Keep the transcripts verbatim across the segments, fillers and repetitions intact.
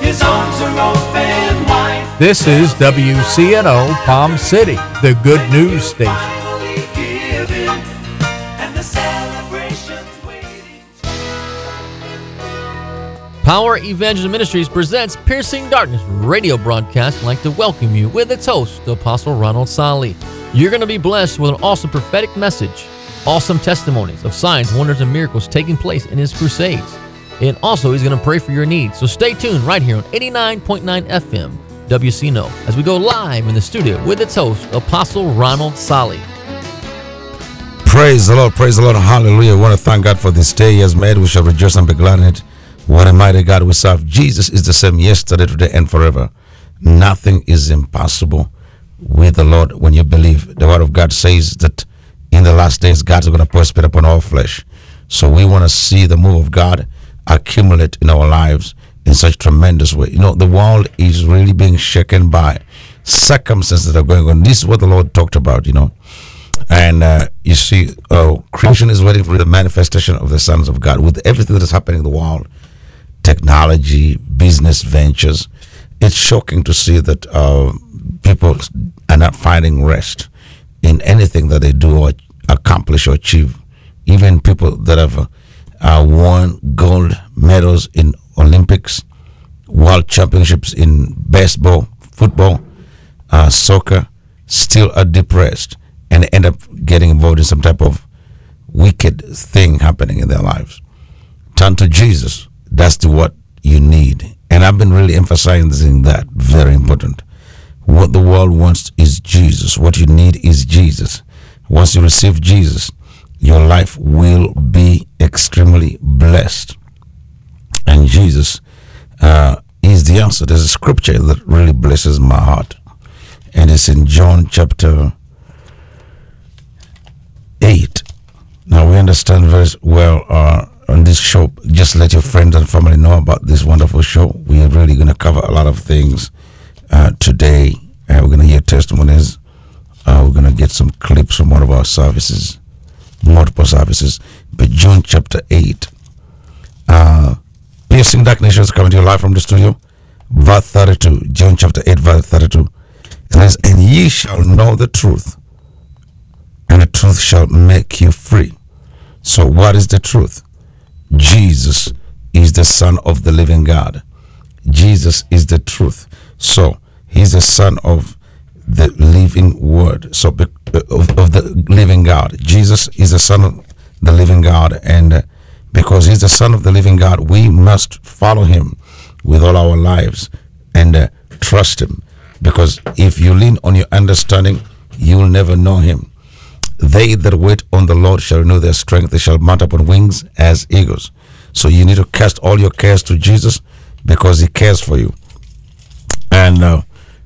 His arms are open wide. This is W C N O Palm City, the good news station. Finally given, and the celebration's waiting. Power Evangelism Ministries presents Piercing Darkness radio broadcast. I'd like to welcome you with its host, Apostle Ronald Sali. You're going to be blessed with an awesome prophetic message, awesome testimonies of signs, wonders, and miracles taking place in his crusades. And also, he's going to pray for your needs. So stay tuned right here on eighty-nine point nine F M, W C N O, as we go live in the studio with its host, Apostle Ronald Sali. Praise the Lord, praise the Lord, hallelujah. We want to thank God for this day he has made. We shall rejoice and be glad in it. What a mighty God we serve. Jesus is the same yesterday, today, and forever. Nothing is impossible with the Lord when you believe. The word of God says that in the last days, God's going to pour His Spirit upon all flesh. So we want to see the move of God accumulate in our lives in such tremendous way. You know, the world is really being shaken by circumstances that are going on. This is what the Lord talked about, you know. And uh, you see, uh, creation is waiting for the manifestation of the sons of God. With everything that is happening in the world, technology, business ventures, it's shocking to see that uh, people are not finding rest in anything that they do or accomplish or achieve. Even people that have uh, won gold medals in Olympics, world championships in baseball, football, uh, soccer, still are depressed and end up getting involved in some type of wicked thing happening in their lives. Turn to Jesus. That's the what you need. And I've been really emphasizing that. Very important. What the world wants is Jesus. What you need is Jesus. Once you receive Jesus, your life will be extremely blessed. And Jesus uh, is the answer. There's a scripture that really blesses my heart. And it's in John chapter eight. Now we understand very well uh, on this show. Just let your friends and family know about this wonderful show. We are really going to cover a lot of things uh, today. Uh, we're going to hear testimonies. Uh, we're going to get some clips from one of our services, multiple services. But John chapter eight, uh, Piercing Darkness is coming to you live from the studio. Verse thirty-two, John chapter eight, verse thirty-two. It says, and ye shall know the truth, and the truth shall make you free. So what is the truth? Jesus is the Son of the living God. Jesus is the truth. So he's the Son of the living Word. So of, of the living God. Jesus is the Son of the living God. And uh, because he's the Son of the living God, we must follow him with all our lives and uh, trust him. Because if you lean on your understanding, you'll never know him. They that wait on the Lord shall renew their strength. They shall mount up on wings as eagles. So you need to cast all your cares to Jesus because he cares for you. And uh,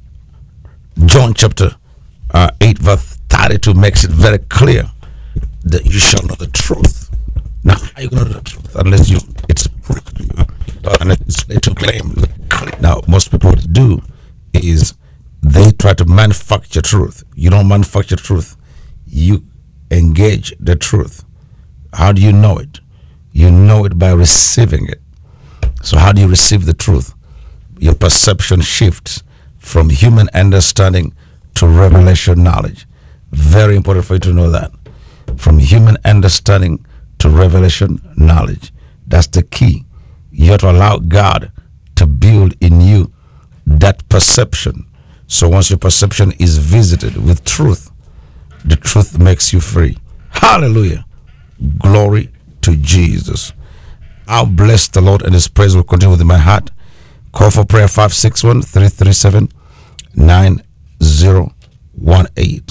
John chapter uh, eight verse thirty-two makes it very clear that you shall know the truth. Now, how are you going to know the truth unless you it's proved to you, uh, unless it's made to claim? Now, most people what they do is they try to manufacture truth. You don't manufacture truth. You engage the truth. How do you know it? You know it by receiving it. So how do you receive the truth? Your perception shifts from human understanding to revelation knowledge. Very important for you to know that. From human understanding to revelation knowledge. That's the key. You have to allow God to build in you that perception. So once your perception is visited with truth, the truth makes you free. Hallelujah. Glory to Jesus. I'll bless the Lord and his praise will continue within my heart. Call for prayer five six one, three three seven, nine zero one eight.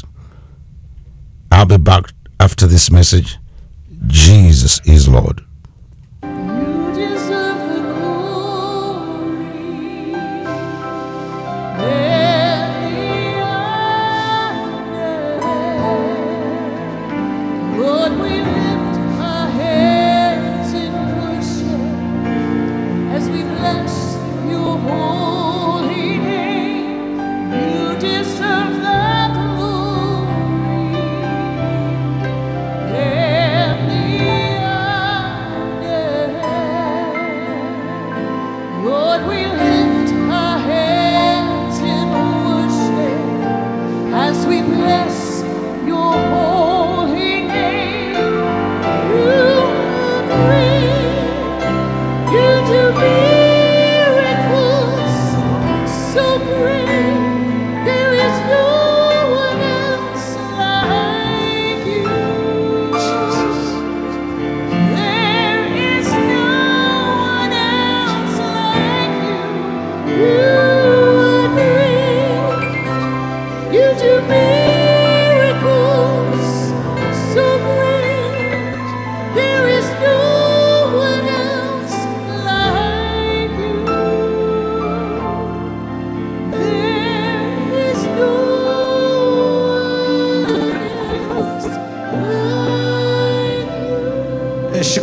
I'll be back after this message. Jesus is Lord. You deserve the glory and the honor. Lord, we lift our hands in worship as we bless your holy name. You deserve the glory and the honor. Lord, we lift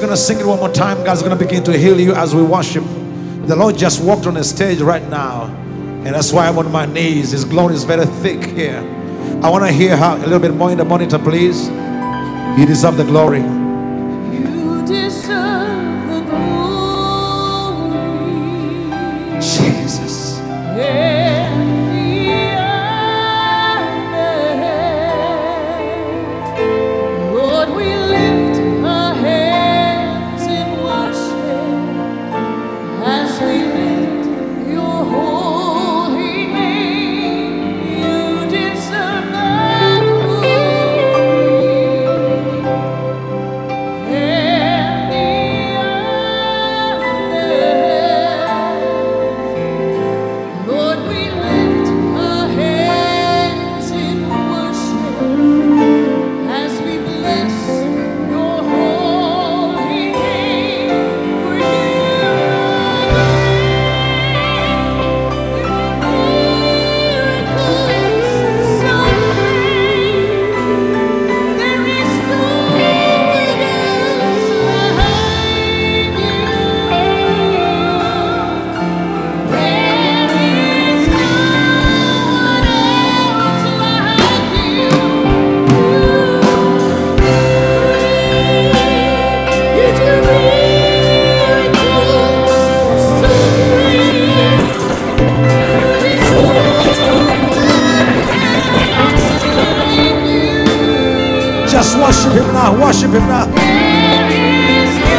going to sing it one more time. God's going to begin to heal you as we worship. The Lord just walked on the stage right now, and that's why I'm on my knees. His glory is very thick here. I want to hear how a little bit more in the monitor, please. You deserve the glory. You deserve the glory. Jesus. And the honor. Lord, we lift our hands in worship as we lift your holy name. You deserve the glory and the honor. Lord, we lift our hands in worship as we bless your holy name. For you are miracles so great. There is no one else like you. There is no one else like you. You do miracles so great. There is no one else like you. Just worship him now. Worship him now. There is no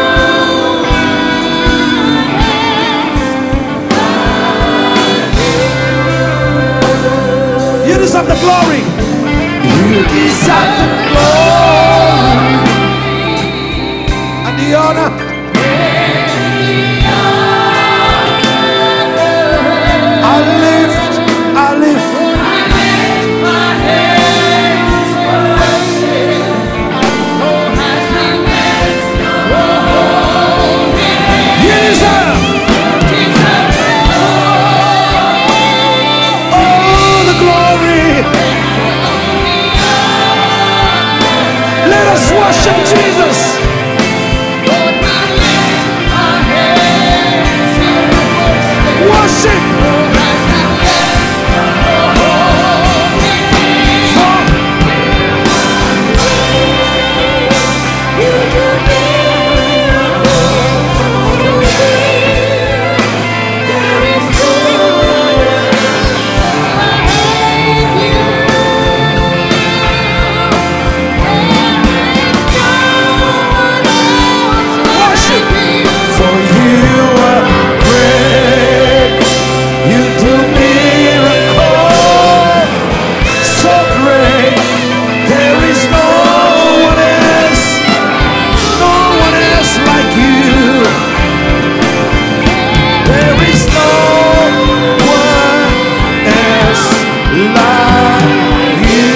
You deserve the glory. You deserve the glory and the honor. I lift, I lift. You deserve all the glory. Let us worship Jesus. Worship. Worship. For you are great. You do miracles so great. There is no one else, no one else like you. There is no one else like you.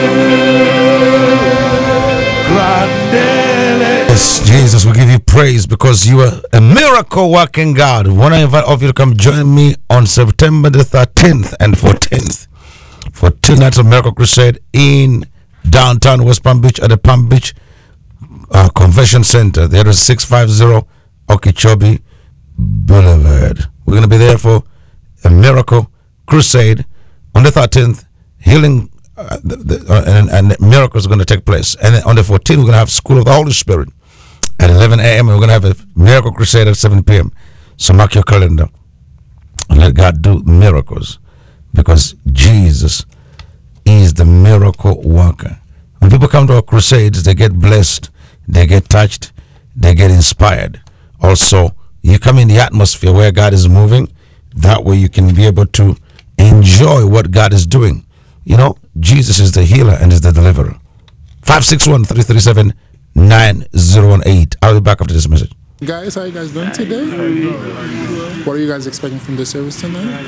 Grandele. Yes, Jesus, we give you praise because you are a miracle working God. I want to invite all of you to come join me on September the thirteenth and fourteenth for two nights of Miracle Crusade in downtown West Palm Beach at the Palm Beach uh, Convention Center. There is six fifty Okeechobee Boulevard. We're going to be there for a Miracle Crusade on the thirteenth. Healing uh, the, the, uh, and, and miracles are going to take place. And then on the fourteenth, we're going to have School of the Holy Spirit at eleven a.m. and we're going to have a Miracle Crusade at seven p.m. So mark your calendar and let God do miracles because Jesus is the miracle worker. When people come to our crusades, they get blessed, they get touched, they get inspired. Also, you come in the atmosphere where God is moving. That way you can be able to enjoy what God is doing. You know, Jesus is the healer and is the deliverer. five six one, three three seven, nine zero one eight. I'll be back after this message. Guys, how you guys doing today? What are you guys expecting from the service tonight?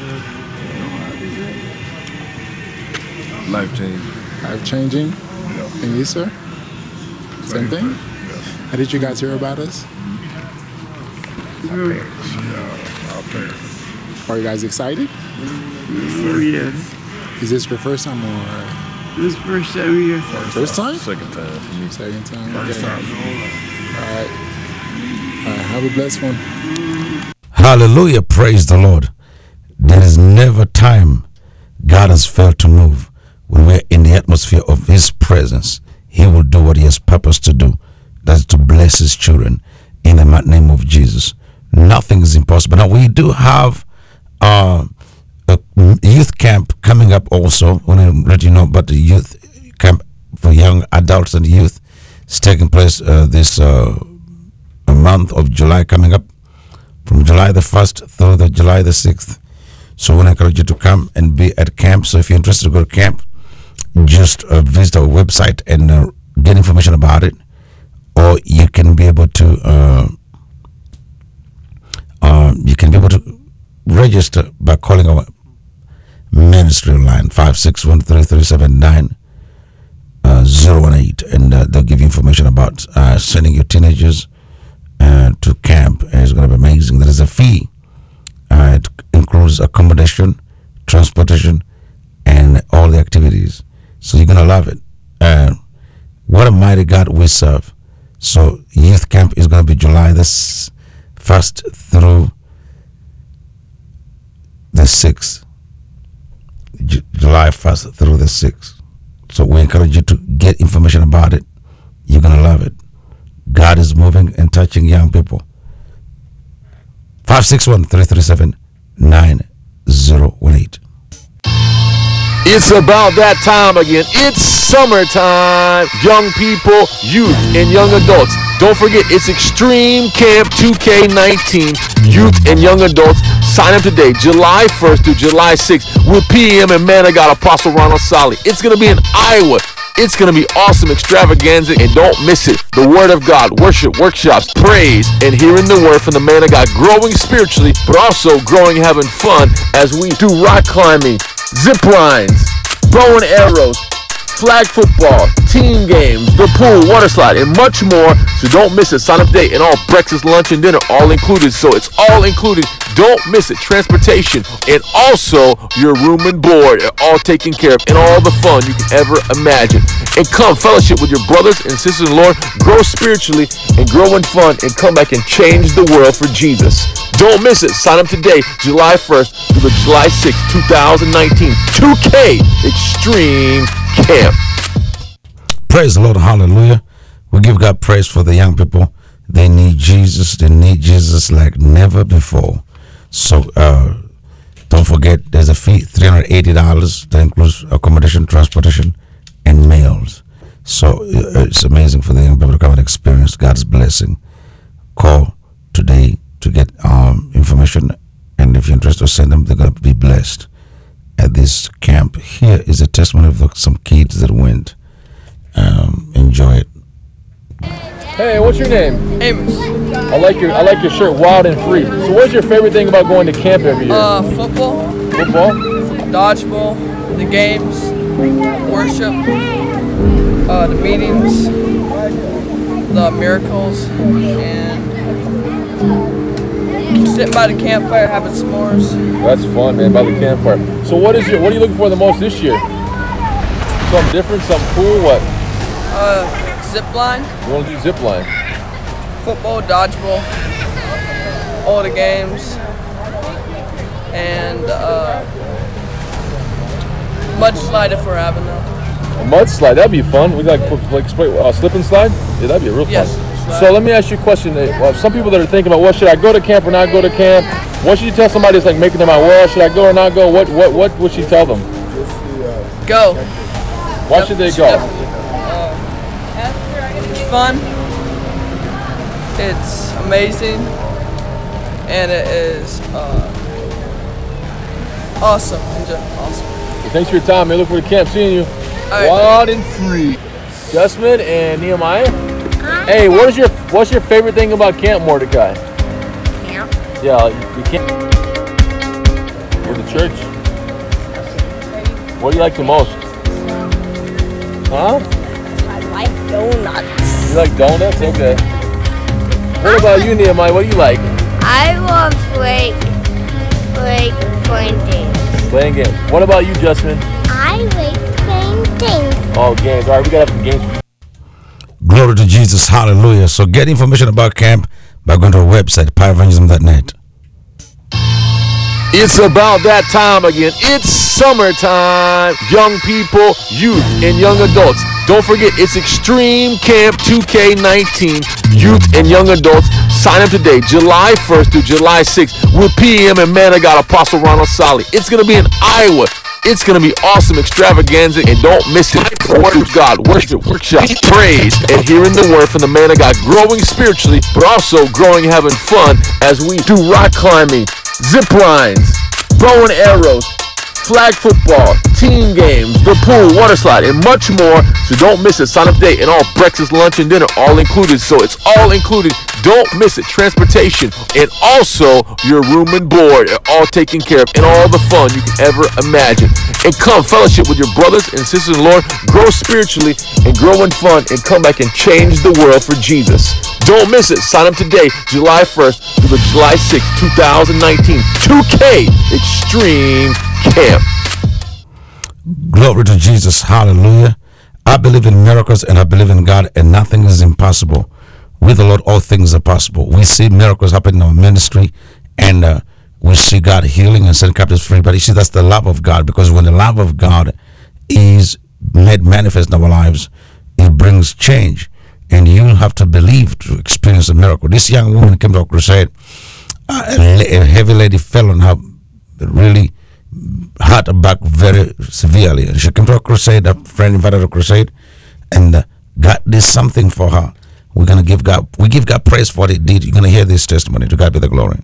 Life changing. Life changing. And you, sir? Same thing? How did you guys hear about us? Our parents. Are you guys excited? Oh, yes. Is this your first time or This first time here. first time? Second time for me. Second time. First Okay. time. All right. All right. Have a blessed one. Hallelujah. Praise the Lord. There is never time God has failed to move. When we're in the atmosphere of His presence, He will do what He has purposed to do. That's to bless His children in the mighty name of Jesus. Nothing is impossible. Now, we do have uh, a youth camp coming up also. I want to let you know about the youth camp for young adults and youth. It's taking place uh, this uh, month of July coming up, from July the first through the July the sixth. So I want to encourage you to come and be at camp. So if you're interested to go to camp, just uh, visit our website and uh, get information about it. Or you can be able to uh, uh, you can be able to register by calling our ministry line five six one three three seven nine zero one eight, and uh, they'll give you information about uh, sending your teenagers uh, to camp. And it's going to be amazing. There is a fee. Uh, it includes accommodation, transportation, and all the activities. So you're going to love it. Uh, what a mighty God we serve. So youth camp is going to be July the first through the sixth. J- July first through the sixth. So we encourage you to get information about it. You're going to love it. God is moving and touching young people. five six one three three seven nine zero one eight. It's about that time again. It's summertime. Young people, youth, and young adults. Don't forget, it's Extreme Camp two K nineteen. Youth and young adults. Sign up today, July first through July sixth, with P M and Man of God Apostle Ronald Solly. It's going to be in Iowa. It's going to be awesome extravaganza, and don't miss it. The Word of God, worship, workshops, praise, and hearing the Word from the Man of God, growing spiritually, but also growing, having fun as we do rock climbing, zip lines, bow and arrows, flag football, team games, the pool, water slide, and much more. So don't miss it. Sign up today, and all breakfast, lunch, and dinner all included. So it's all included. Don't miss it. Transportation and also your room and board are all taken care of, and all the fun you can ever imagine. And come fellowship with your brothers and sisters in the Lord, grow spiritually and grow in fun, and come back and change the world for Jesus. Don't miss it. Sign up today, July first through the July sixth, twenty nineteen. two K Extreme Camp. Praise the Lord. Hallelujah. We give God praise for the young people. They need Jesus. They need Jesus like never before. So uh, don't forget, there's a fee, three hundred eighty dollars. That includes accommodation, transportation, and meals. So uh, it's amazing for the young people to come and experience God's blessing. Call today to get um, information. And if you're interested, send them. They're going to be blessed at this camp. Here is a testimony of some kids that went. Um, enjoy it. Hey, what's your name? Amos. I like your I like your shirt, wild and free. So what's your favorite thing about going to camp every year? Uh, football, Football? dodgeball, the games, worship, uh, the meetings, the miracles, and sitting by the campfire having s'mores. That's fun, man, by the campfire. So what is your what are you looking for the most this year? Something different, something cool, what? Uh, zip line, You want to do zip line? football, dodgeball, all the games, and uh, mud slide if we're having that. A mud slide, that'd be fun. We like put like spray, uh, slip and slide. Yeah, that'd be real fun. Yes. So let me ask you a question. Uh, Well, some people that are thinking about, well, should I go to camp or not go to camp? What should you tell somebody that's like making them out? Well, should I go or not go? What what what would you tell them? Go. Why Yep, should they should go? definitely go. It's fun. It's amazing, and it is uh, awesome. And just awesome. Well, thanks for your time, man. Look forward to camp seeing you. right. Wild and free. Justman and Nehemiah. Hey, what is your what's your favorite thing about Camp Mordecai? Camp. Yeah, you can't. Or the church. What do you like the most? Huh? I like donuts. You like donuts? Okay. What about you, Nehemiah? What do you like? I love like like playing games. Playing games. What about you, Justman? I like playing things. Oh, games. All right, we got to have some games. Glory to Jesus. Hallelujah. So get information about camp by going to our website, power evangelism dot net. It's about that time again. It's summertime. Young people, youth, and young adults. Don't forget, it's Extreme Camp two K nineteen. Youth and young adults, sign up today, July first through July sixth, with P M and Man of God Apostle Ronald Solly. It's going to be in Iowa. It's going to be awesome extravaganza, and don't miss it. Worship God, worship, workshop, praise, and hearing the word from the Man of God, growing spiritually, but also growing, having fun as we do rock climbing, zip lines, bow and arrows, flag football, team games, the pool, water slide, and much more. So don't miss it. Sign up today, and all breakfast, lunch, and dinner all included. So it's all included. Don't miss it. Transportation and also your room and board are all taken care of, and all the fun you can ever imagine. And come fellowship with your brothers and sisters in the Lord, grow spiritually and grow in fun, and come back and change the world for Jesus. Don't miss it. Sign up today, July first through the July sixth, twenty nineteen. two K Extreme Camp. Glory to Jesus. Hallelujah. I believe in miracles and I believe in God, and nothing is impossible. With the Lord, all things are possible. We see miracles happen in our ministry, and uh, we see God healing and setting captives free. But you see, that's the love of God, because when the love of God is made manifest in our lives, it brings change. And you have to believe to experience a miracle. This young woman came to a crusade. Uh, a, a heavy lady fell on her, really hurt her back very severely. And she came to a crusade. A friend invited her to a crusade, and uh, God did something for her. We're gonna give God, we give God praise for what He did. You're gonna hear this testimony. To God be the glory.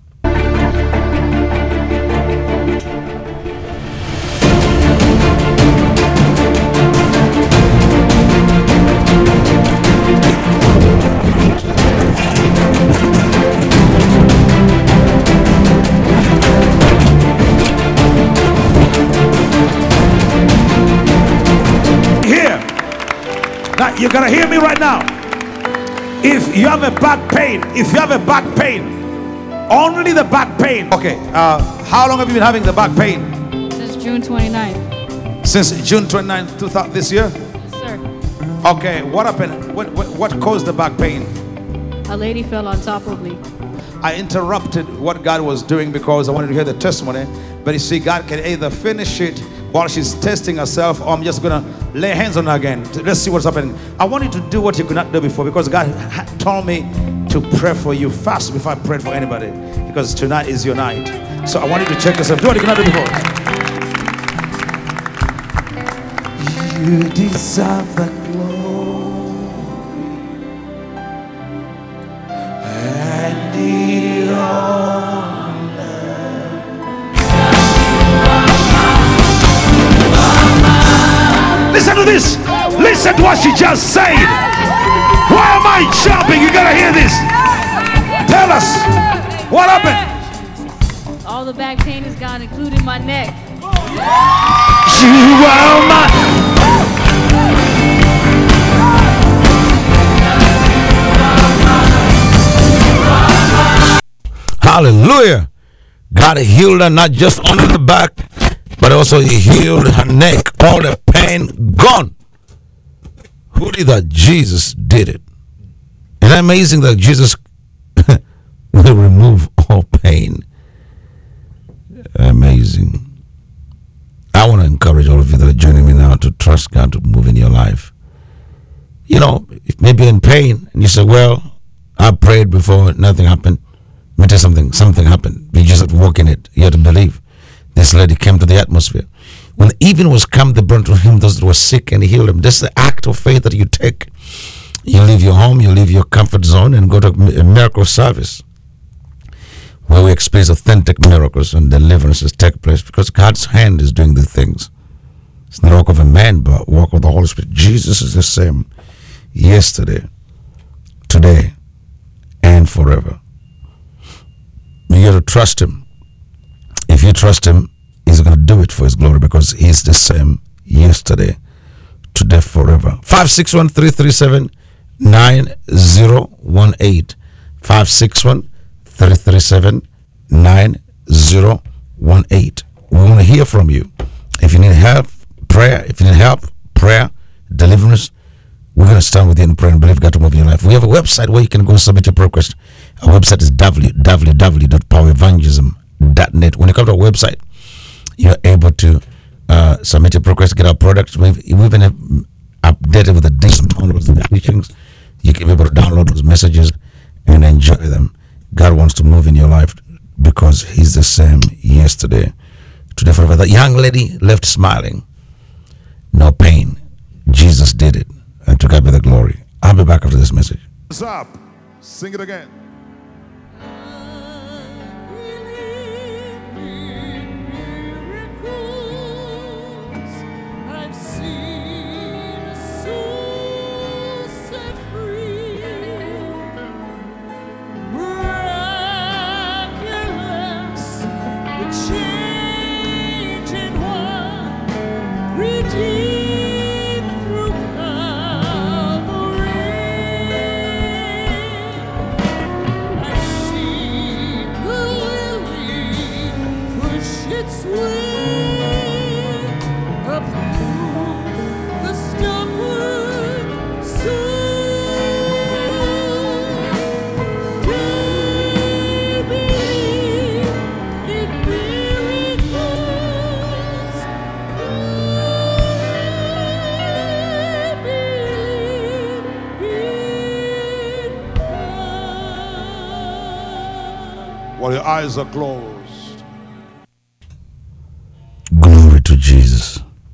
Here, now you're gonna hear me right now. If you have a back pain, if you have a back pain, only the back pain. Okay, uh, how long have you been having the back pain? Since June twenty-ninth. Since June twenty-ninth, two thousand, this year? Yes, sir. Okay, what happened? What, what, what caused the back pain? A lady fell on top of me. I interrupted what God was doing because I wanted to hear the testimony. But you see, God can either finish it while she's testing herself, or I'm just going to lay hands on her again. Let's see what's happening. I want you to do what you could not do before, because God told me to pray for you fast before I prayed for anybody, because tonight is your night. So I want you to check yourself. Do what you could not do before. You deserve the glory and the honor. Listen to this. Listen to what she just said. Why am I jumping? You gotta hear this. Tell us what happened. All the back pain is gone, including my neck. You are my. Hallelujah. God healed her not just on the back, but also He healed her neck. All the pain gone. Who did that? Jesus did it. Isn't it amazing that Jesus will remove all pain? Amazing. I want to encourage all of you that are joining me now to trust God to move in your life. You know, if maybe in pain, and you say, well, I prayed before, nothing happened. Let me tell you something, something happened. You just have to walk in it. You have to believe. This lady came to the atmosphere. When even was come, they brought to him those that were sick, and He healed them. This is the act of faith that you take. You leave your home, you leave your comfort zone, and go to a miracle service where we experience authentic miracles and deliverances take place, because God's hand is doing the things. It's not the work of a man, but work of the Holy Spirit. Jesus is the same yesterday, today, and forever. You got to trust Him. If you trust Him, He's going to do it for His glory, because He's the same yesterday, today, forever. five six one, three three seven, nine zero one eight. five six one, three three seven, nine zero one eight. We want to hear from you. If you need help, prayer, if you need help, prayer, deliverance, We're going to start with you in prayer and believe God to move in your life. We have a website where you can go submit your prayer request. Our website is w w w dot power evangelism dot net. When you come to our website, you're able to uh, submit your prayer request, get our products. We've, we've been uh, updated with the dates and downloads of the teachings. You can be able to download those messages and enjoy them. God wants to move in your life because He's the same yesterday, today, forever. That young lady left smiling. No pain. Jesus did it. And to God be the glory. I'll be back after this message. What's up? Sing it again. I've seen a soul set free, miraculous, the changing one, redeemed through Calvary. I've seen the lily push its way up through the stubborn soil. They believe in miracles. They believe in God. While your eyes are closed. Glory to Jesus.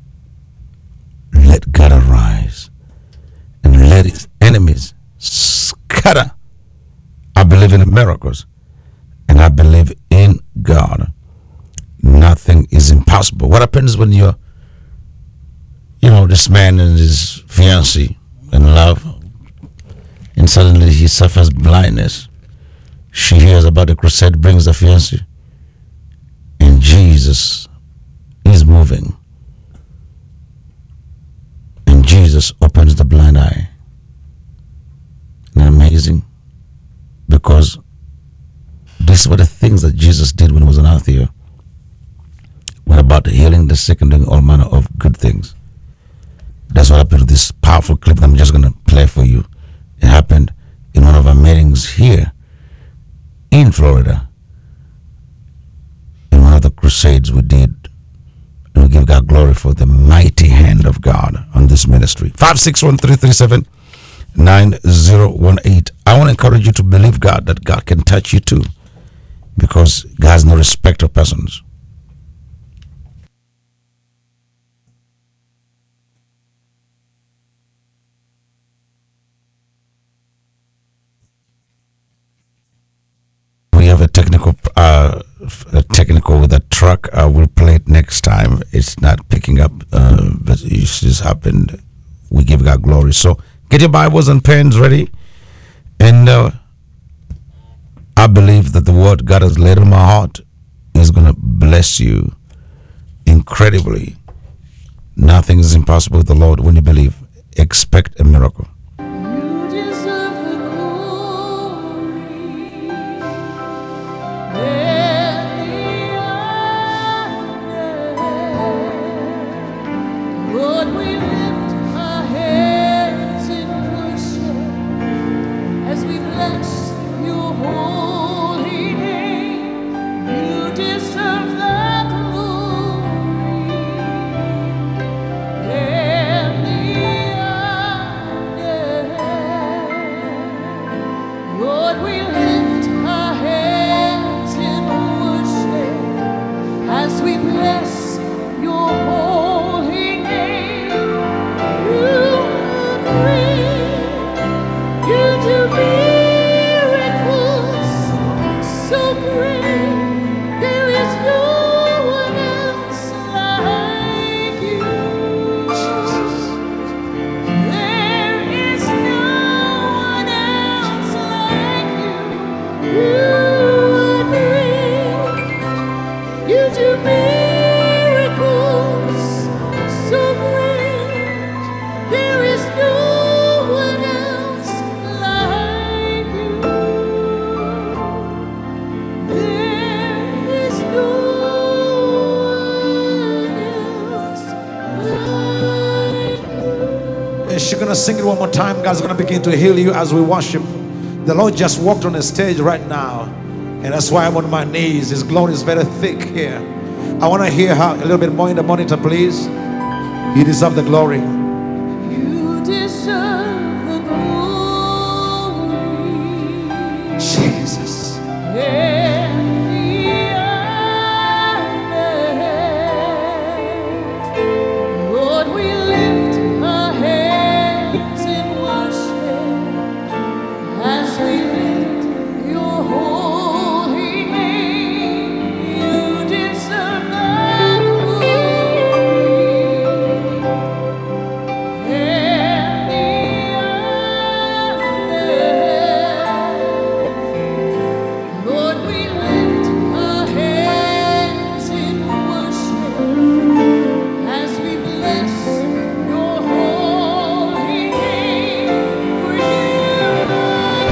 Let God arise and let His enemies scatter. I believe in miracles and I believe in God. Nothing is impossible. What happens when you're, you know, this man and his fiancée in love, and suddenly he suffers blindness? She hears about the crusade, brings the fiancée, and Jesus is moving. And Jesus opens the blind eye. Isn't that amazing? Because these were the things that Jesus did when He was on earth here. When about healing the sick and doing all manner of good things. That's what happened to this powerful clip that I'm just going to play for you. It happened in one of our meetings here in Florida. In one of the crusades we did. And we give God glory for the mighty hand of God on this ministry. five six one, three three seven, nine zero one eight. I want to encourage you to believe God that God can touch you too. Because God has no respect of persons. We have a technical uh, a technical with a truck. Uh, we'll play it next time. It's not picking up, uh, but it just happened. We give God glory. So get your Bibles and pens ready. And uh, I believe that the word God has laid on my heart is going to bless you incredibly. Nothing is impossible with the Lord when you believe. Expect a miracle. You deserve the glory and the honor. Lord, we lift our hands in worship as we bless your holy name. You deserve the glory and the honor. Lord, we lift our hands in worship as we bless your holy name. You are great. You do miracles so great. There is no one else like you. There is no one else like you. You are great. You do miracles so great. There is no one else like you. There is no one else like you. She's gonna sing it one more time. God's gonna begin to heal you as we worship. The Lord just walked on the stage right now, and that's why I'm on my knees. His glory is very thick here. I want to hear how a little bit more in the monitor, please. You deserve the glory. You deserve the glory. Jesus. And the honor. Lord, we lift our hands in worship as we lift your holy name. You deserve the glory and the honor. Lord, we lift our hands in worship as we bless your holy name. For you are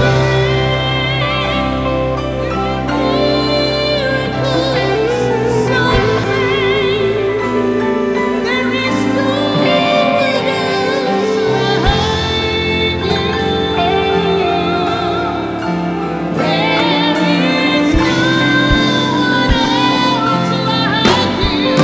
miracles so great. There is no one else like you. There is no one else like you.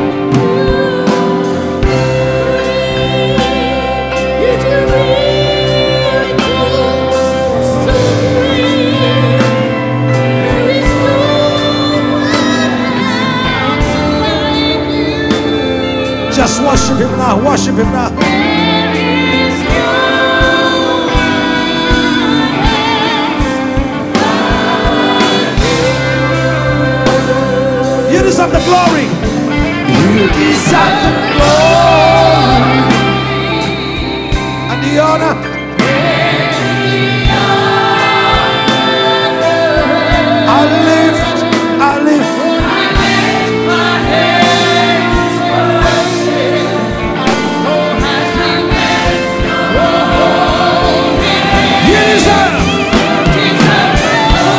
You do miracles so great. There is no one else like you. Just worship him now. Worship him now. There is no You deserve the glory. You deserve the glory And the honor. I lift, I lift. my hands in worship. Oh, as we lift your holy name. You deserve Deserve the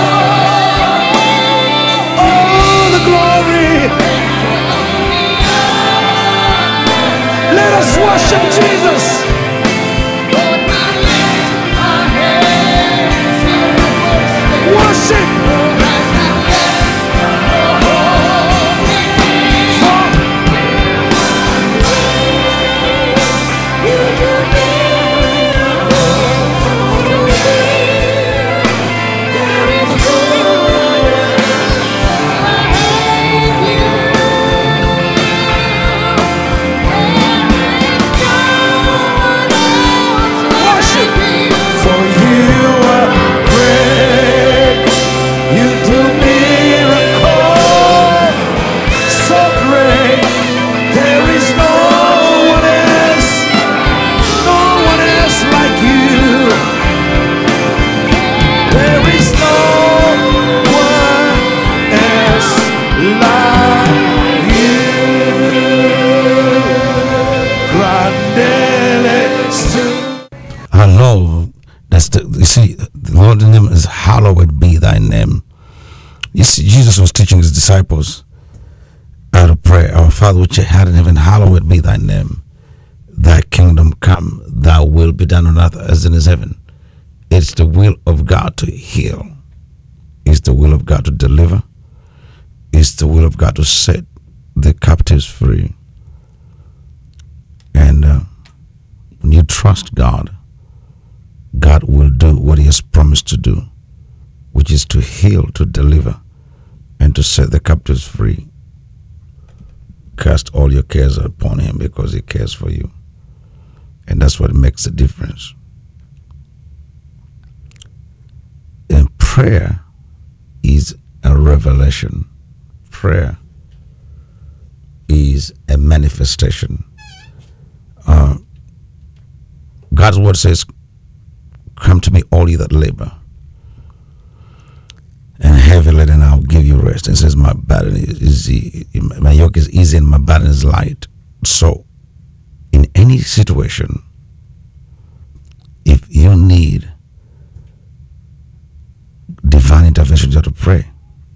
all the glory. Let us worship Jesus. Lord, we lift our hands in worship. Worship. Oh, as we bless your holy name. For You do miracles so great. There is no one else like you. worship. For you are great. You do miracles so great. There is no one else, no one else like you. There is no one else like you. Grandele stu. Hello. That's the you see the Lord's name is hallowed be thy name. You see, Jesus was teaching his disciples how to pray. Our Father which art in heaven, hallowed be thy name. Thy kingdom come, thy will be done on earth as in heaven. It's the will of God to heal. It's the will of God to deliver. It's the will of God to set the captives free. And uh, when you trust God, God will do what he has promised to do, which is to heal, to deliver, and to set the captives free. Cast all your cares upon him because he cares for you. And that's what makes the difference. And prayer is a revelation. Prayer is a manifestation. Uh, God's word says, come to me, all ye that labor and heavy laden, I'll give you rest. It says, my burden is easy, my yoke is easy, and my burden is light. So, in any situation, if you need divine intervention, you have to pray.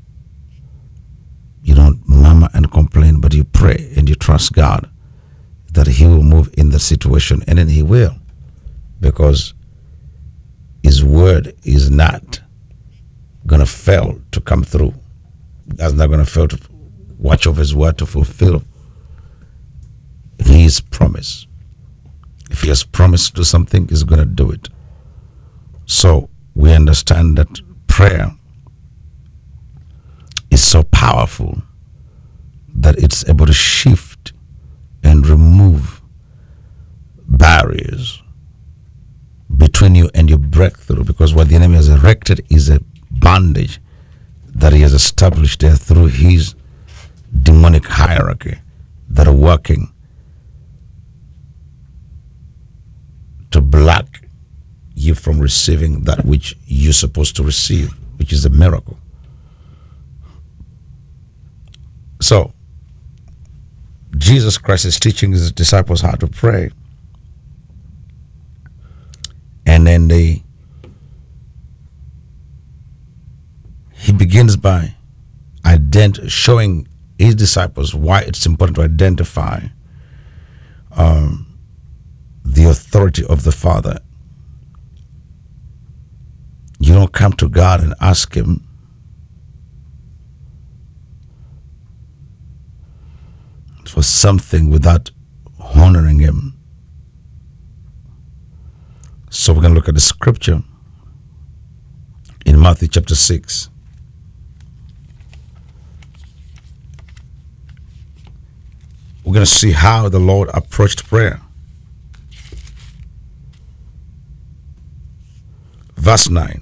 You don't murmur and complain, but you pray and you trust God that he will move in the situation, and then he will. because his word is not going to fail to come through. God's not going to fail to watch over his word to fulfill his promise. If he has promised to do something, he's going to do it. So we understand that prayer is so powerful that it's able to shift and remove barriers between you and your breakthrough, because what the enemy has erected is a bondage that he has established there through his demonic hierarchy that are working to block you from receiving that which you're supposed to receive, which is a miracle. So Jesus Christ is teaching his disciples how to pray, and then they he begins by ident- showing his disciples why it's important to identify um, the authority of the Father. You don't come to God and ask him for something without honoring him. So we're going to look at the scripture in Matthew chapter six. We're going to see how the Lord approached prayer. Verse nine.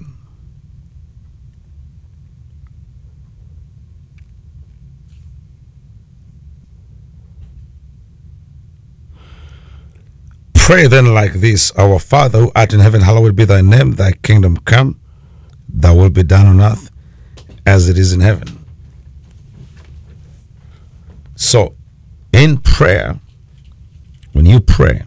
Pray then like this: Our Father who art in heaven, hallowed be thy name, thy kingdom come, thy will be done on earth as it is in heaven. So in prayer, when you pray,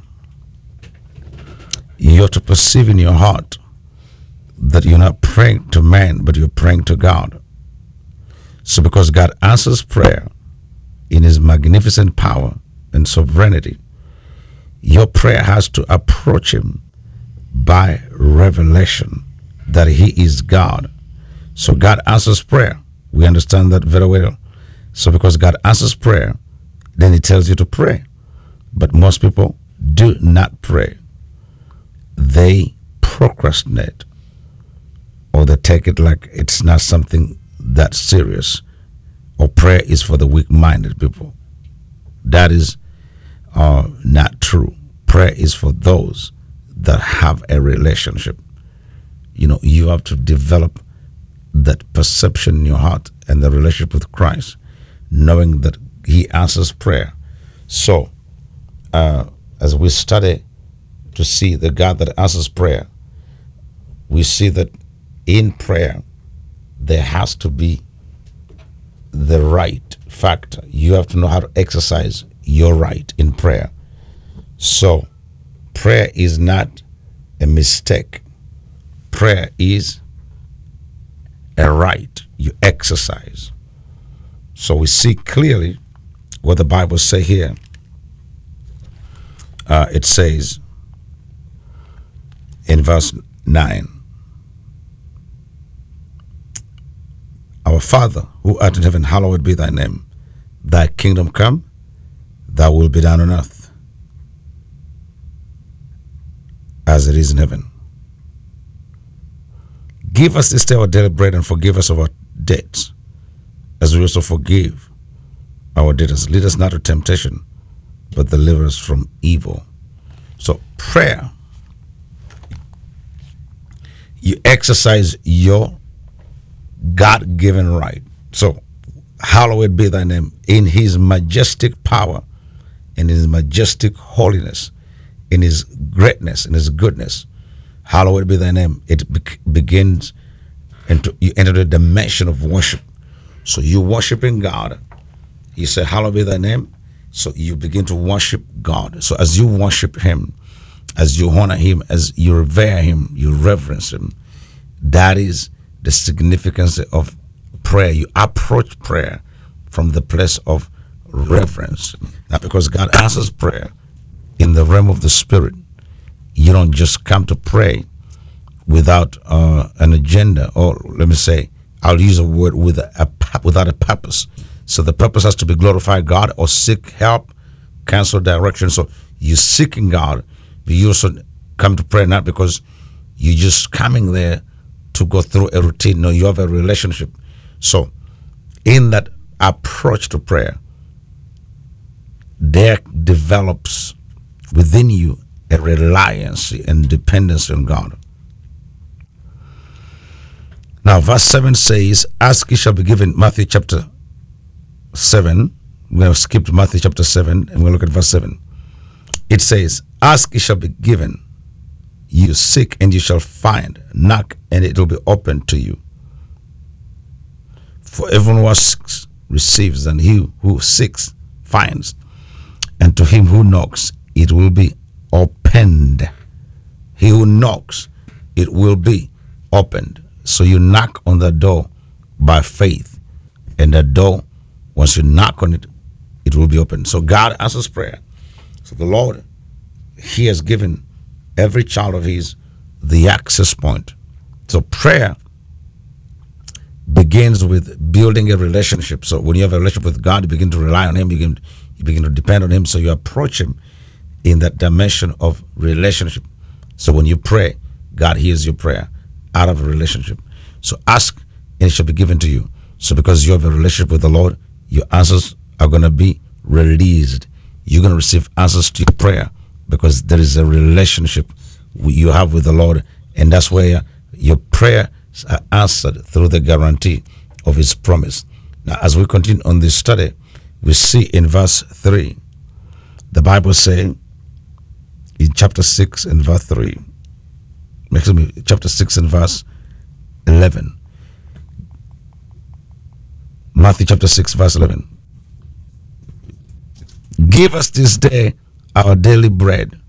you have to perceive in your heart that you're not praying to man, but you're praying to God. So because God answers prayer in his magnificent power and sovereignty, your prayer has to approach him by revelation that he is God. So God answers prayer. We understand that very well. So because God answers prayer, then he tells you to pray. But most people do not pray. They procrastinate, or they take it like it's not something that serious, or prayer is for the weak-minded people. That is uh, not true. Prayer is for those that have a relationship. You know, you have to develop that perception in your heart and the relationship with Christ, knowing that he answers prayer. So, uh, as we study to see the God that answers prayer, we see that in prayer, there has to be the right factor. You have to know how to exercise your right in prayer. So, prayer is not a mistake. Prayer is a right you exercise. So we see clearly what the Bible says here. Uh, it says in verse nine, Our Father who art in heaven, hallowed be thy name. Thy kingdom come, thy will be done on earth as it is in heaven. Give us this day our daily bread, and forgive us of our debts, as we also forgive our debtors. Lead us not to temptation, but deliver us from evil. So prayer, you exercise your God-given right. So hallowed be thy name. In his majestic power, in his majestic holiness, in his greatness, in his goodness, hallowed be thy name. It be- begins into, you enter the dimension of worship. So you worshiping God. You say, hallowed be thy name. So you begin to worship God. So as you worship him, as you honor him, as you revere him, you reverence him, that is the significance of prayer. You approach prayer from the place of reverence. Not because God answers prayer in the realm of the spirit. you don't just come to pray without uh, an agenda, or let me say, I'll use a word with a, a pu- without a purpose. So the purpose has to be glorify God or seek help, counsel, direction. So you're seeking God, but you also come to pray not because you're just coming there to go through a routine. No, you have a relationship. So in that approach to prayer, there develops within you a reliance and dependence on God. Now, verse seven says, ask, ye shall be given. Matthew chapter seven. We're going to skip to Matthew chapter seven and we'll look at verse seven. It says, ask, ye shall be given. You seek and you shall find. Knock and it will be opened to you. For everyone who asks receives, and he who seeks finds. And to him who knocks, it will be opened. He who knocks, it will be opened. So you knock on the door by faith, and the door, once you knock on it, it will be opened. So God answers prayer. So the Lord, He has given every child of His the access point. So prayer begins with building a relationship. So when you have a relationship with God, you begin to rely on Him, you begin, you begin to depend on Him. So you approach Him in that dimension of relationship. So when you pray, God hears your prayer out of a relationship. So ask and it shall be given to you. So because you have a relationship with the Lord, your answers are going to be released. You're going to receive answers to your prayer because there is a relationship you have with the Lord, and that's where your prayers are answered through the guarantee of His promise. Now, as we continue on this study, we see in verse three, the Bible saying in chapter six and verse three, excuse me, chapter six and verse eleven. Matthew chapter six, verse eleven. Give us this day our daily bread.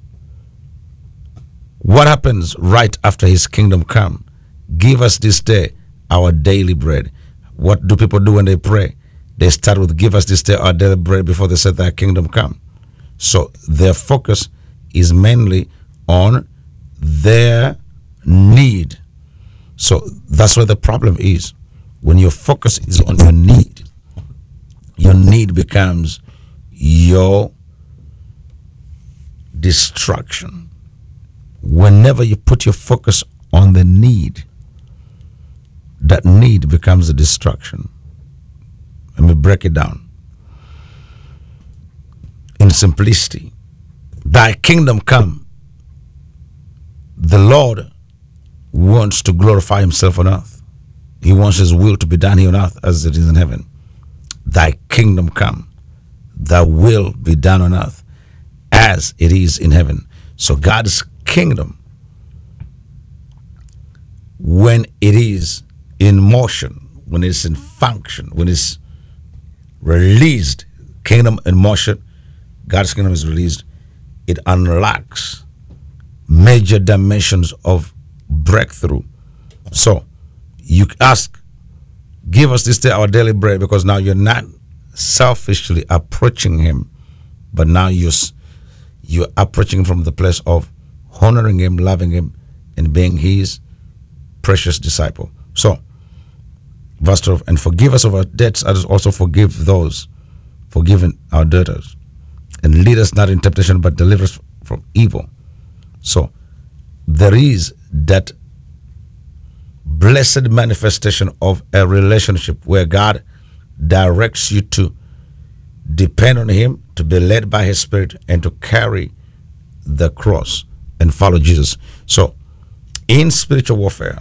What happens right after His kingdom come? Give us this day our daily bread. What do people do when they pray? They start with give us this day our daily bread before they say thy kingdom come. So their focus is mainly on their need. So that's where the problem is. When your focus is on your need, your need becomes your distraction. Whenever you put your focus on the need, that need becomes a distraction. Let me break it down. In simplicity, thy kingdom come. The Lord wants to glorify Himself on earth. He wants His will to be done here on earth as it is in heaven. Thy kingdom come. Thy will be done on earth as it is in heaven. So God's kingdom, when it is in motion, when it's in function, when it's released, kingdom in motion, God's kingdom is released, it unlocks major dimensions of breakthrough. So you ask, give us this day our daily bread, because now you're not selfishly approaching Him, but now you're, you're approaching Him from the place of honoring Him, loving Him, and being His precious disciple. So, verse twelve, and forgive us of our debts as also forgive those forgiven our debtors. And lead us not in temptation, but deliver us from evil. So, there is that blessed manifestation of a relationship where God directs you to depend on Him, to be led by His Spirit, and to carry the cross and follow Jesus. So, in spiritual warfare,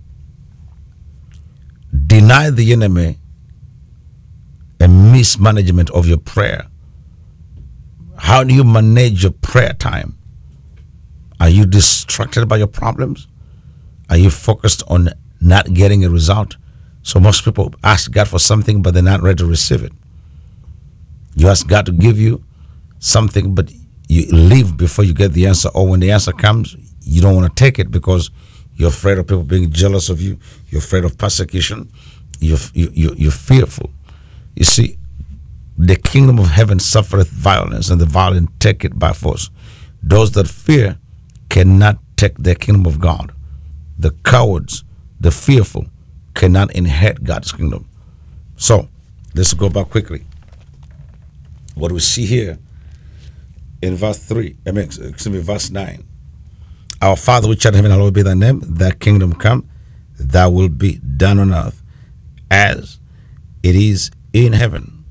deny the enemy a mismanagement of your prayer. How do you manage your prayer time? Are you distracted by your problems? Are you focused on not getting a result? So most people ask God for something, but they're not ready to receive it. You ask God to give you something, but you leave before you get the answer. Or when the answer comes, you don't want to take it because you're afraid of people being jealous of you. You're afraid of persecution. You're, you, you're fearful. You see, the kingdom of heaven suffereth violence, and the violent take it by force. Those that fear cannot take the kingdom of God. The cowards, the fearful, cannot inherit God's kingdom. So, let's go back quickly. What we see here in verse three, I mean, excuse me, verse nine. Our Father which art in heaven, hallowed be thy name, thy kingdom come, thy will be done on earth as it is in heaven.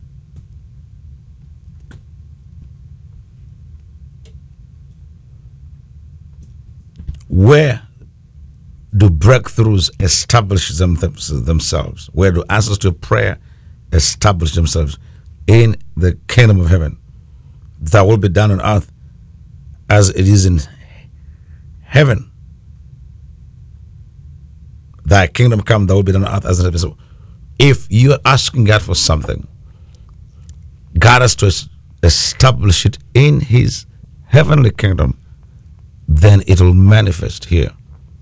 Where do breakthroughs establish them, themselves? Where do answers to prayer establish themselves? In the kingdom of heaven. That will be done on earth as it is in heaven. Thy kingdom come, that will be done on earth as it is in heaven. So if you are asking God for something, God has to establish it in his heavenly kingdom, then it will manifest here.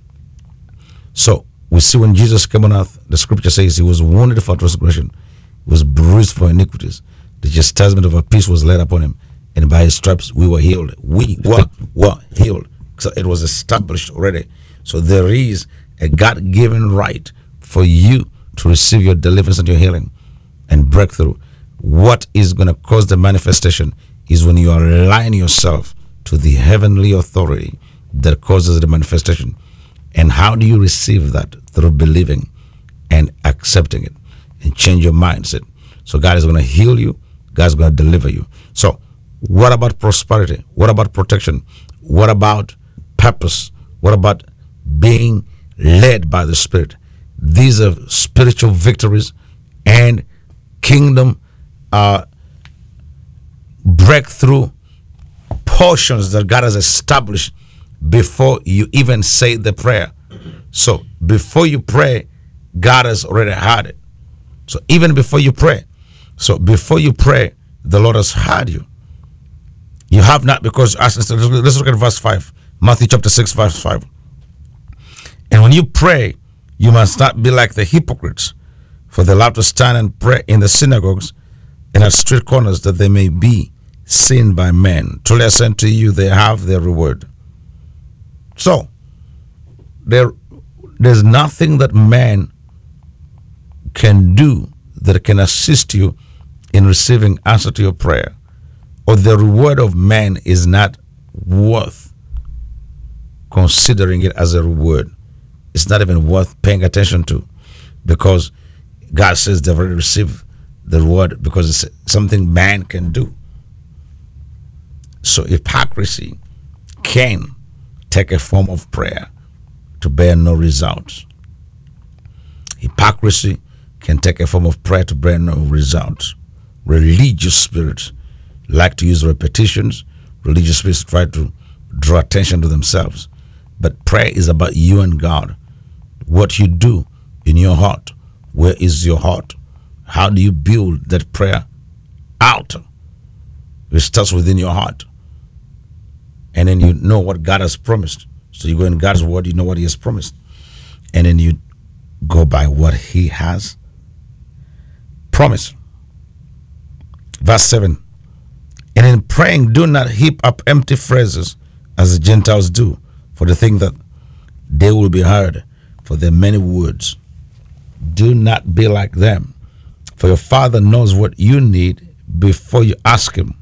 So we see when Jesus came on earth, the scripture says he was wounded for transgression, he was bruised for iniquities. The chastisement of our peace was laid upon him, and by his stripes we were healed. We were, were healed. So it was established already. So there is a God-given right for you to receive your deliverance and your healing and breakthrough. What is going to cause the manifestation is when you align yourself to the heavenly authority that causes the manifestation. And how do you receive that? Through believing and accepting it and change your mindset. So God is going to heal you. God's going to deliver you. So what about prosperity? What about protection? What about purpose? What about being led by the Spirit? These are spiritual victories and kingdom uh, breakthrough portions that God has established before you even say the prayer. So before you pray, God has already had it. So even before you pray, so before you pray, the Lord has heard you. You have not because, let's look at verse five, Matthew chapter six, verse five. And when you pray, you must not be like the hypocrites, for they love to stand and pray in the synagogues and at street corners, that they may be seen by men. Truly I say unto you, they have their reward. So, there, there's nothing that man can do that can assist you in receiving answer to your prayer, or the reward of man is not worth considering it as a reward. It's not even worth paying attention to, because God says they've already received the reward because it's something man can do. So hypocrisy can take a form of prayer to bear no results. Hypocrisy can take a form of prayer to bear no results. Religious spirits like to use repetitions. Religious spirits try to draw attention to themselves. But prayer is about you and God. What you do in your heart. Where is your heart? How do you build that prayer out? It starts within your heart. And then you know what God has promised. So you go in God's word, you know what he has promised. And then you go by what he has promised. Verse seven. And in praying, do not heap up empty phrases as the Gentiles do, for they think that they will be heard for their many words. Do not be like them, for your Father knows what you need before you ask him.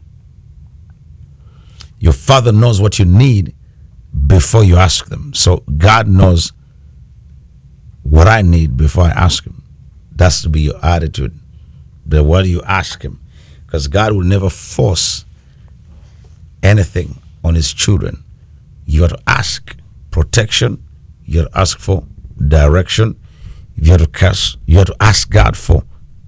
Your Father knows what you need before you ask them. So God knows what I need before I ask him. That's to be your attitude. But what do you ask him? Because God will never force anything on his children. You have to ask protection. You have to ask for direction. You have to cast, you have to ask God for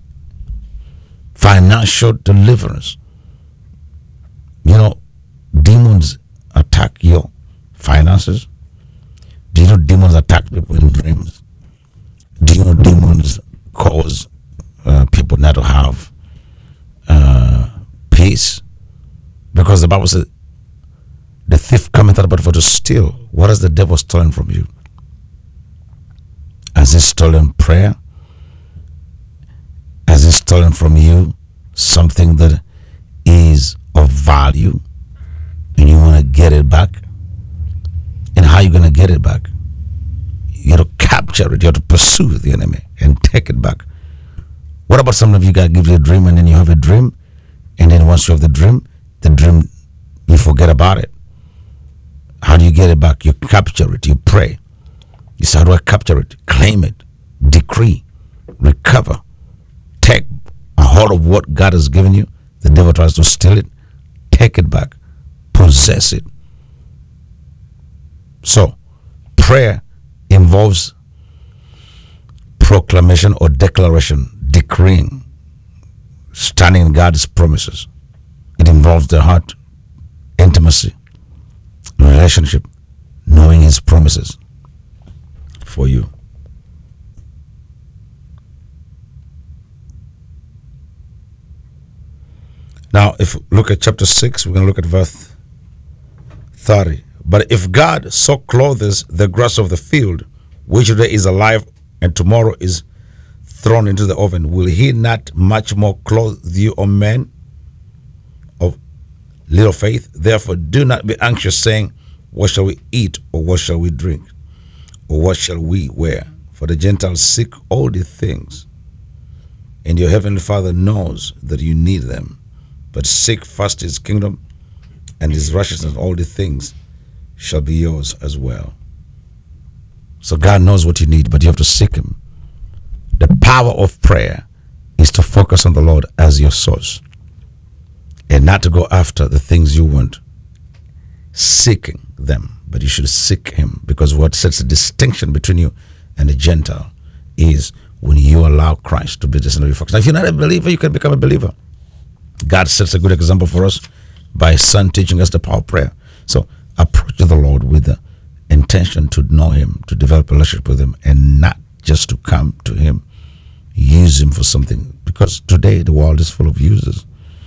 financial deliverance. You know, demons attack your finances. Do you know demons attack people in dreams? Do you know demons cause uh, people not to have uh, peace? Because the Bible says, the thief cometh out but for to steal. What has the devil stolen from you? Has he stolen prayer? Has he stolen from you something that is of value and you want to get it back? And how you going to get it back? You have to capture it. You have to pursue the enemy and take it back. What about some of you guys give you a dream and then you have a dream, and then once you have the dream, the dream, you forget about it. How do you get it back? You capture it. You pray. You say, how do I capture it? Claim it. Decree. Recover. Take a hold of what God has given you. The devil tries to steal it. Take it back. Possess it. So, prayer involves proclamation or declaration, decreeing, standing in God's promises. It involves the heart, intimacy, relationship, knowing His promises for you. Now, if we look at chapter six, we're going to look at verse thirty. But if God so clothes the grass of the field, which today is alive and tomorrow is thrown into the oven, will He not much more clothe you, O men of little faith? Therefore, do not be anxious, saying, what shall we eat, or what shall we drink, or what shall we wear? For the Gentiles seek all these things, and your heavenly Father knows that you need them. But seek first His kingdom and His righteousness, all the things shall be yours as well. So God knows what you need, but you have to seek Him. The power of prayer is to focus on the Lord as your source and not to go after the things you want, seeking them, but you should seek Him, because what sets a distinction between you and the Gentile is when you allow Christ to be the center of your focus. Now, if you're not a believer, you can become a believer. God sets a good example for us by His Son teaching us the power of prayer. So approach the Lord with the intention to know Him, to develop a relationship with Him, and not just to come to Him, use Him for something. Because today the world is full of users.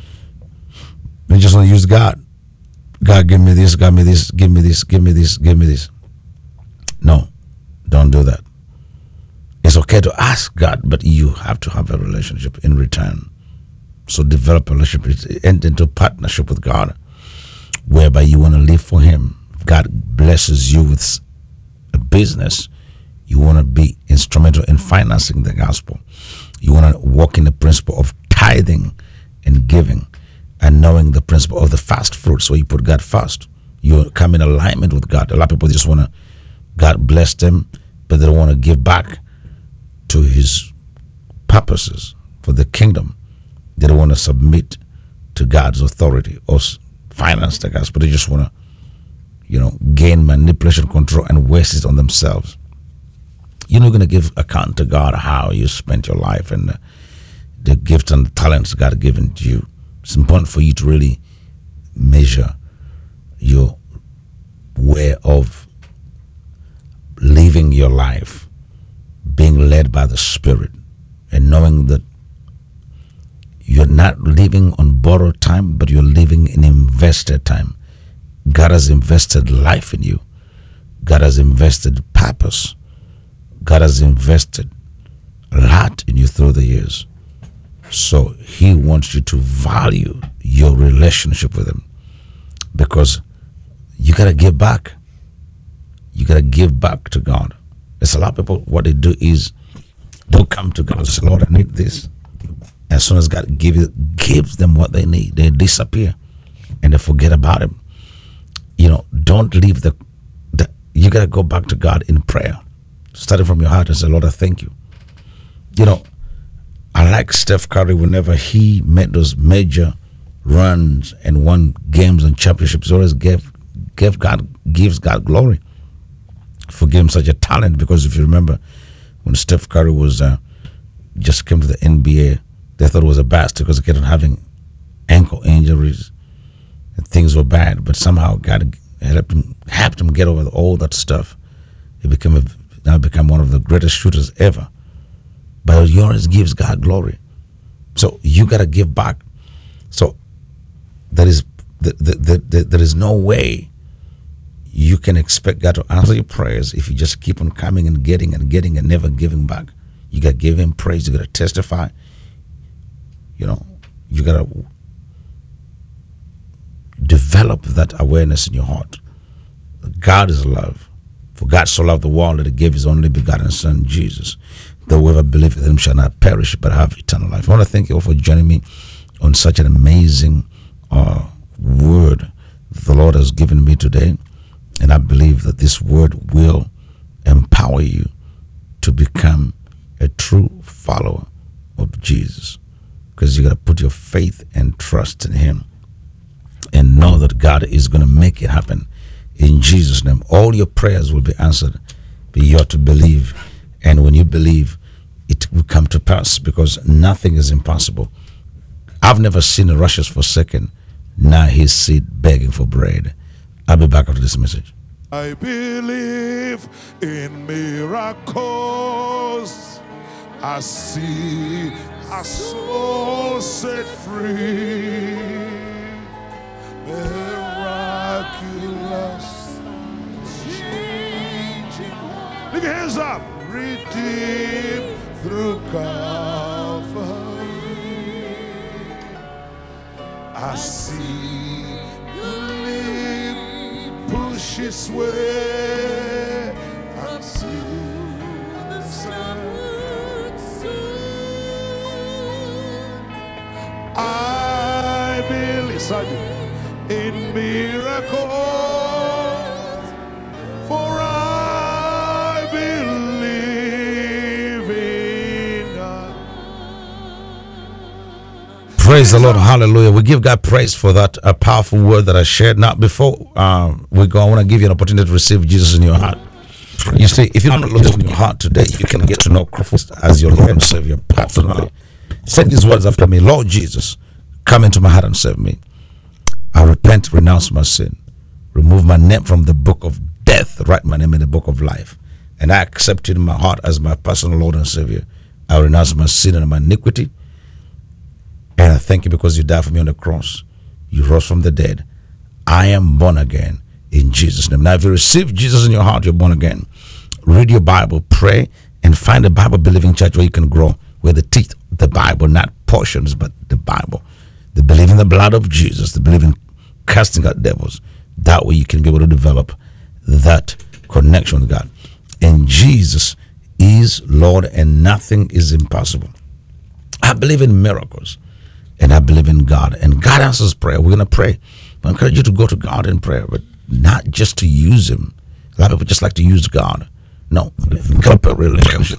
They just want to use God. God, give me this, give me this, give me this, give me this, give me this. No, don't do that. It's okay to ask God, but you have to have a relationship in return. So develop a relationship, enter into partnership with God, whereby you want to live for Him. If God blesses you with a business, you want to be instrumental in financing the gospel. You want to walk in the principle of tithing and giving, and knowing the principle of the fast fruits, where you put God first. You come in alignment with God. A lot of people just want to, God bless them, but they don't want to give back to His purposes for the kingdom. They don't want to submit to God's authority or finance the gospel. They just want to, you know, gain manipulation, control, and waste it on themselves. You're not going to give account to God how you spent your life and the, the gifts and the talents God has given to you. It's important for you to really measure your way of living your life, being led by the Spirit, and knowing that you're not living on borrowed time, but you're living in invested time. God has invested life in you. God has invested purpose. God has invested a lot in you through the years. So He wants you to value your relationship with Him, because you got to give back. You got to give back to God. There's a lot of people, what they do is they'll come to God and say, Lord, I need this. As soon as God give it, gives them what they need, they disappear and they forget about Him. You know, don't leave the, the you got to go back to God in prayer, starting from your heart, and say, Lord, I thank you. You know, I like Steph Curry. Whenever he made those major runs and won games and championships, he always gave, gave God, gives God glory for giving him such a talent. Because if you remember, when Steph Curry was uh, just came to the N B A, they thought it was a bastard because he kept on having ankle injuries and things were bad. But somehow God helped him, helped him get over all that stuff. He became a, now become one of the greatest shooters ever. But he always gives God glory. So you got to give back. So there is the, the, the, the, there is no way you can expect God to answer your prayers if you just keep on coming and getting and getting and never giving back. You got to give Him praise. You got to testify. You know, you got to develop that awareness in your heart. God is love. For God so loved the world that he gave his only begotten Son, Jesus. That whoever believes in him shall not perish but have eternal life. I want to thank you all for joining me on such an amazing uh, word the Lord has given me today. And I believe that this word will empower you to become a true follower of Jesus. Because you got to put your faith and trust in him and know that God is going to make it happen. In Jesus' name, all your prayers will be answered. But you have to believe. And when you believe, it will come to pass, because nothing is impossible. I've never seen a righteous forsaken, now his seed begging for bread. I'll be back after this message. I believe in miracles. I see a soul set free. Miraculous changing. Lift your hands up. Redeemed through Calvary. I see the limb push its way. I see the sun soon. I believe Sergeant, in miracles, for I believe in God. Praise the Lord. Hallelujah. We give God praise for that a powerful word that I shared. Now, before uh, we go, I want to give you an opportunity to receive Jesus in your heart. You see, if you don't know Jesus in your heart today, you can get to know Christ as your Lord and Savior personally. Say these words after me. Lord Jesus, come into my heart and save me. I repent, renounce my sin, remove my name from the book of death, write my name in the book of life, and I accept you in my heart as my personal Lord and Savior. I renounce my sin and my iniquity, and I thank you because you died for me on the cross. You rose from the dead. I am born again in Jesus' name. Now, if you receive Jesus in your heart, you're born again. Read your Bible, pray, and find a Bible-believing church where you can grow, where they teach the Bible, not portions, but the Bible. They believe in the blood of Jesus. They believe in casting out devils. That way you can be able to develop that connection with God. And Jesus is Lord, and nothing is impossible. I believe in miracles, and I believe in God. And God answers prayer. We're going to pray. I encourage you to go to God in prayer, but not just to use him. A lot of people just like to use God. No, develop a relationship.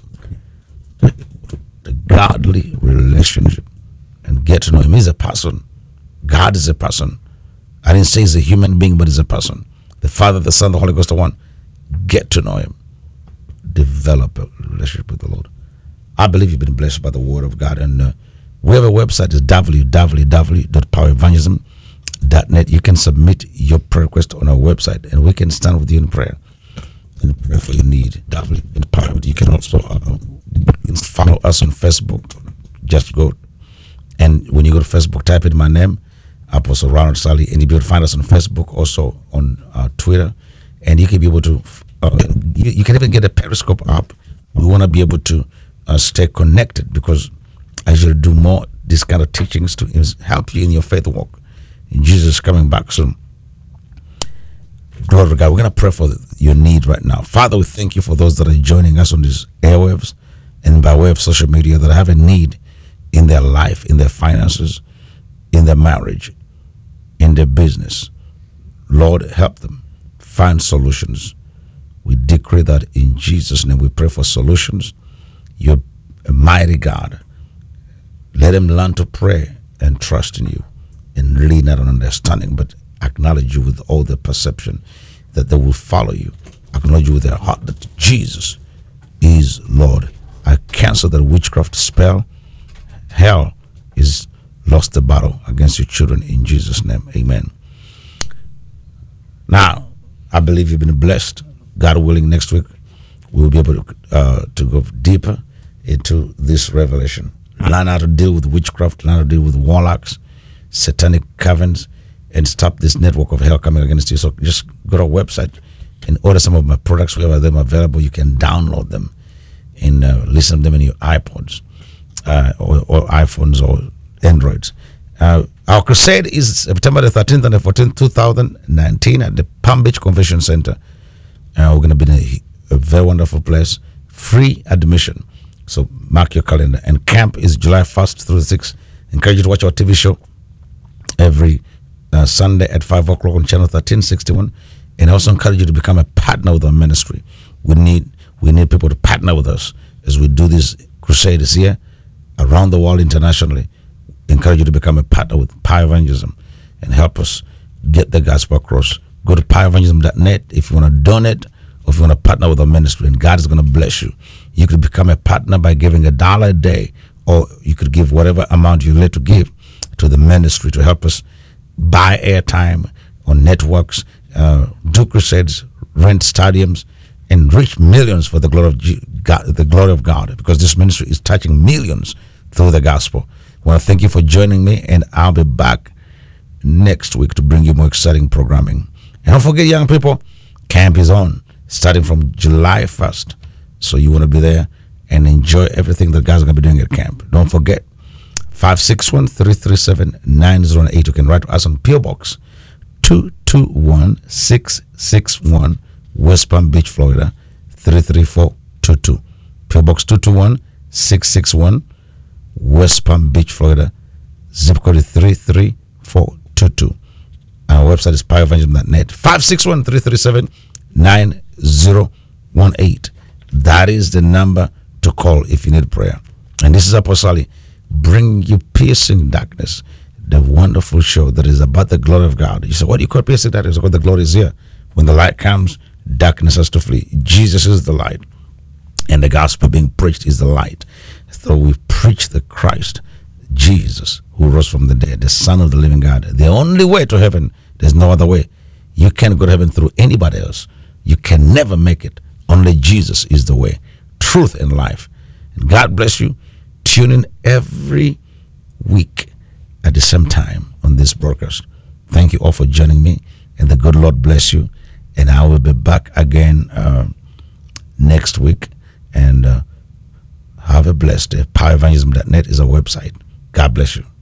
The godly relationship. And get to know him. He's a person. God is a person. I didn't say he's a human being, but he's a person. The Father, the Son, the Holy Ghost, the one. Get to know him. Develop a relationship with the Lord. I believe you've been blessed by the word of God. And uh, we have a website. Is w w w dot power evangelism dot net. You can submit your prayer request on our website, and we can stand with you in prayer and pray for your need. W empowered. You can also uh, follow us on Facebook. Just go. And when you go to Facebook, type in my name, Apostle Ronald Sally, and you'll be able to find us on Facebook, also on uh, Twitter. And you can be able to, uh, you, you can even get a Periscope app. We want to be able to uh, stay connected, because I should do more these kind of teachings to help you in your faith walk. And Jesus is coming back soon. Glory to God. We're going to pray for your need right now. Father, we thank you for those that are joining us on these airwaves and by way of social media that have a need in their life, in their finances, in their marriage, in their business. Lord, help them find solutions. We decree that in Jesus' name. We pray for solutions. You're a mighty God. Let them learn to pray and trust in you, and lean not on understanding, but acknowledge you with all their perception, that they will follow you. Acknowledge you with their heart that Jesus is Lord. I cancel that witchcraft spell. Hell is lost the battle against your children in Jesus' name. Amen. Now, I believe you've been blessed. God willing, next week we will be able to, uh, to go deeper into this revelation. Learn how to deal with witchcraft, learn how to deal with warlocks, satanic covens, and stop this network of hell coming against you. So just go to our website and order some of my products. We have them available. You can download them and uh, listen to them in your iPods. Uh, or, or iPhones or Androids. Uh, our crusade is September the thirteenth and the fourteenth, two thousand nineteen at the Palm Beach Convention Center. Uh, we're going to be in a, a very wonderful place, free admission. So mark your calendar. And camp is July first through the sixth. Encourage you to watch our T V show every uh, Sunday at five o'clock on channel thirteen sixty-one. And I also encourage you to become a partner with our ministry. We need we need people to partner with us as we do this crusade this year around the world internationally. Encourage you to become a partner with Power Evangelism and help us get the gospel across. Go to power evangelism dot net if you want to donate or if you want to partner with our ministry, and God is going to bless you. You could become a partner by giving a dollar a day, or you could give whatever amount you're led to give to the ministry to help us buy airtime on networks, uh, do crusades, rent stadiums, and reach millions for the glory of G- God, the glory of God, because this ministry is touching millions through the gospel. I want to thank you for joining me, and I'll be back next week to bring you more exciting programming. And don't forget, young people, camp is on, starting from July first. So you want to be there and enjoy everything that God's going to be doing at camp. Don't forget, five six one, three three seven, nine zero eight. You can write to us on P O Box two two one six six one, West Palm Beach, Florida, three three four two two. P O Box two two one six six one, West Palm Beach, Florida, zip code is three three four two two. Our website is power evangelism dot net. five six one, three three seven, nine zero one eight. That is the number to call if you need prayer. And this is Apostle Ali, bringing you Piercing Darkness, the wonderful show that is about the glory of God. You say, what do you call piercing darkness? Because the glory is here. When the light comes, darkness has to flee. Jesus is the light, and the gospel being preached is the light. So we preach the Christ, Jesus, who rose from the dead, the Son of the living God. The only way to heaven, there's no other way. You can't go to heaven through anybody else. You can never make it. Only Jesus is the way, truth, and life. And God bless you. Tune in every week at the same time on this broadcast. Thank you all for joining me, and the good Lord bless you. And I will be back again uh, next week. And uh, have a blessed day. power evangelism dot net is our website. God bless you.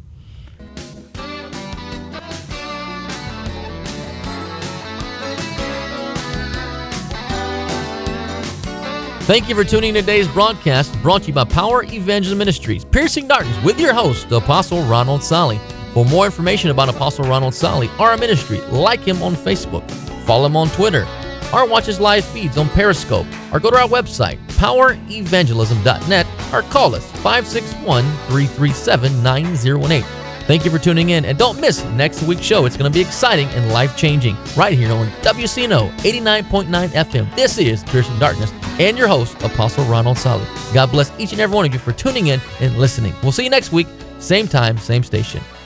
Thank you for tuning in to today's broadcast, brought to you by Power Evangelism Ministries, Piercing Darkness, with your host, the Apostle Ronald Solly. For more information about Apostle Ronald Solly or our ministry, like him on Facebook, follow him on Twitter, or watch his live feeds on Periscope, or go to our website, power evangelism dot net, or call us five six one, three three seven, nine zero one eight. Thank you for tuning in, and don't miss next week's show. It's going to be exciting and life-changing right here on W C N O eighty-nine point nine F M. This is Piercing Darkness, and your host, Apostle Ronald Solly. God bless each and every one of you for tuning in and listening. We'll see you next week, same time, same station.